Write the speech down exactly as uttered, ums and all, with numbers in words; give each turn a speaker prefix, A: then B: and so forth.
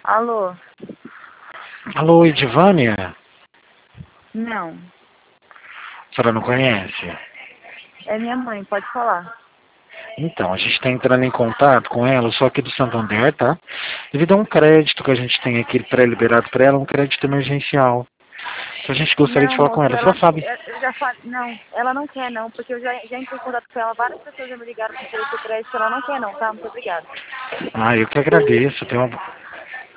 A: Alô?
B: Alô, Edivânia?
A: Não.
B: A senhora não conhece?
A: É minha mãe, pode falar.
B: Então, a gente está entrando em contato com ela, só aqui do Santander, tá? Devido a um crédito que a gente tem aqui pré-liberado para ela, um crédito emergencial. A gente gostaria de
A: Não,
B: falar com
A: moço,
B: ela.
A: ela,
B: Você sabe?
A: eu já falei, não, ela não quer não, porque eu já, já entrei em contato com ela, várias pessoas já me ligaram para oferecer crédito, ela não quer não, tá? Muito obrigada.
B: Ah, eu que agradeço. Tenha uma